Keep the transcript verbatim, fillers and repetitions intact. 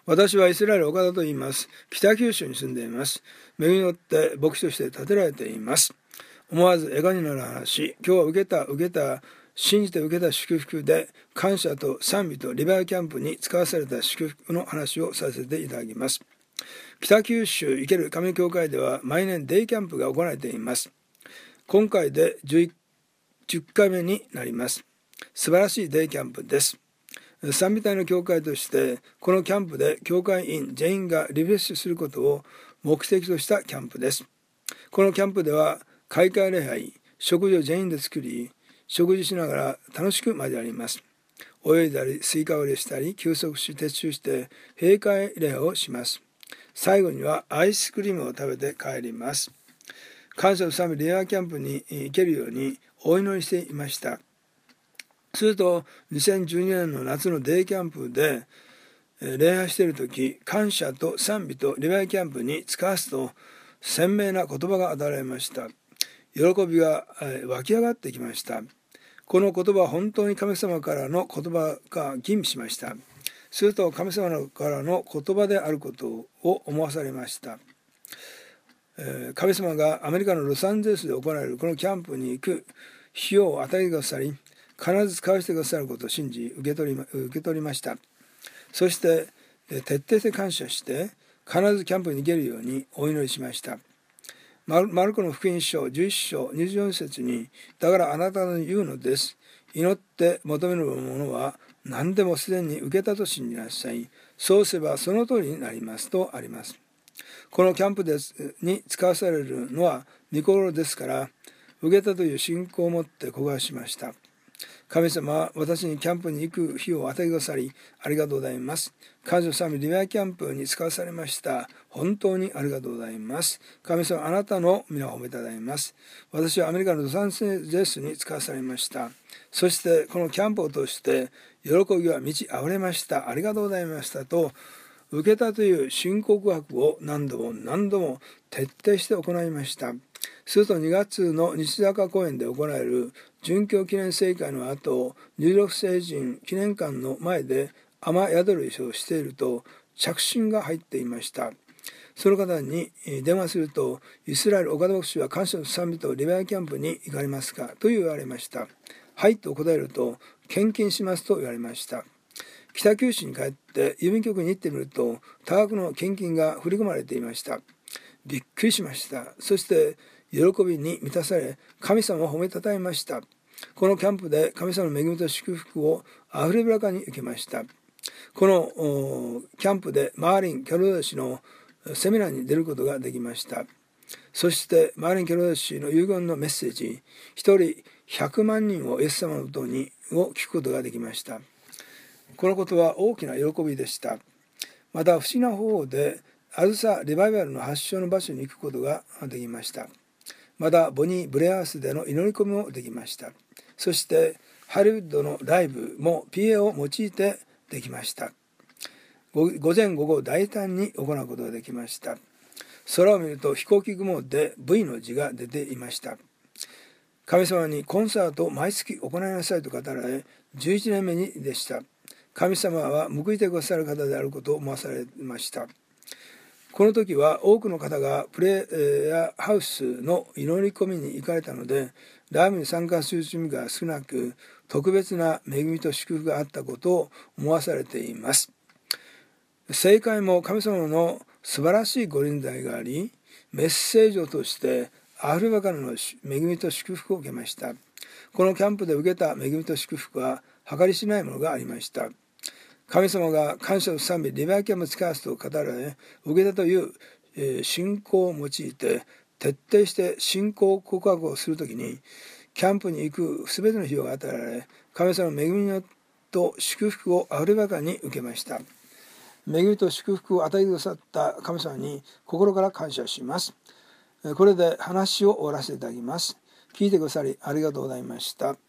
私はイスラエル岡田と言います。北九州に住んでいます。恵みによって牧師として立てられています。思わず笑顔になる話、今日は受けた受けた信じて受けた祝福で感謝と賛美とリバイアルキャンプに使わされた祝福の話をさせていただきます。北九州生ける神の教会では毎年デイキャンプが行われています。今回でじゅっかいめになります。素晴らしいデイキャンプです。賛美隊の教会としてこのキャンプで教会員全員がリフレッシュすることを目的としたキャンプです。このキャンプでは開会礼拝、食事を全員で作り、食事しながら楽しく交わります。泳いだりスイカ割りしたり休息し撤収して閉会礼拝をします。最後にはアイスクリームを食べて帰ります。感謝の賛美レアキャンプに行けるようにお祈りしていました。するとにせんじゅうにねんの夏のデイキャンプで礼拝している時、感謝と賛美とリバイキャンプに使わすと鮮明な言葉が与えられました。喜びが湧き上がってきました。この言葉は本当に神様からの言葉が吟味しました。すると神様からの言葉であることを思わされました。神様がアメリカのロサンゼルスで行われるこのキャンプに行く費用を与えてくださり、必ず使わせてくださることを信じ受け取り、受け取りました。そして徹底して感謝して必ずキャンプに行けるようにお祈りしました。マルコの福音書じゅういっ章にじゅうよん節に、だからあなたの言うのです。祈って求めるものは何でもすでに受けたと信じなさい。そうすればその通りになりますとあります。このキャンプですに使わされるのは御心ですから、受けたという信仰を持って告白しました。神様は私にキャンプに行く日を与えてくださりありがとうございます。感謝の賛美リバイキャンプに使わされました。本当にありがとうございます。神様あなたの皆を褒めたたえます。私はアメリカのロサンゼルスに使わされました。そしてこのキャンプを通して喜びは満ち溢れました。ありがとうございましたと受けたという信仰告白を何度も何度も徹底して行いました。するとにがつの西坂公園で行われる殉教記念聖会の後、じゅうろくせい人記念館の前で雨宿りをしていると着信が入っていました。その方に電話すると、イスラエル岡田牧師は感謝の賛美とリバイアルキャンプに行かれますかと言われました。はいと答えると、献金しますと言われました。北九州に帰って郵便局に行ってみると多額の献金が振り込まれていました。びっくりしました。そして喜びに満たされ、神様を褒めたたえました。このキャンプで神様の恵みと祝福をあふれぶらかに受けました。このキャンプでマーリン・キャロダ氏のセミナーに出ることができました。そしてマーリン・キャロダ氏の遺言のメッセージ、一人ひゃくまん人をイエス様のもとにを聞くことができました。このことは大きな喜びでした。また不思議な方法でアルサ・リバイバルの発祥の場所に行くことができました。またボニー・ブレアースでの祈り込みもできました。そしてハリウッドのライブも ピーエー を用いてできました。午前午後大胆に行うことができました。空を見ると飛行機雲で ブイ の字が出ていました。神様にコンサートを毎月行いなさいと語られ、じゅういちねんめにでした。神様は報いてくださる方であることを思わされました。この時は多くの方がプレイヤーハウスの祈り込みに行かれたので、ライブに参加する準備が少なく、特別な恵みと祝福があったことを思わされています。聖会も神様の素晴らしいご臨在があり、メッセージを通してあふればかりの恵みと祝福を受けました。このキャンプで受けた恵みと祝福は計り知れないものがありました。神様が感謝の賛美リバイキャンプ使わすと語られ、受けたという、えー、信仰を用いて徹底して信仰告白をするときに、キャンプに行くすべての費用が与えられ、神様の恵みと祝福をあふればかりに受けました。恵みと祝福を与えてくださった神様に心から感謝します。これで話を終わらせていただきます。聞いてくださりありがとうございました。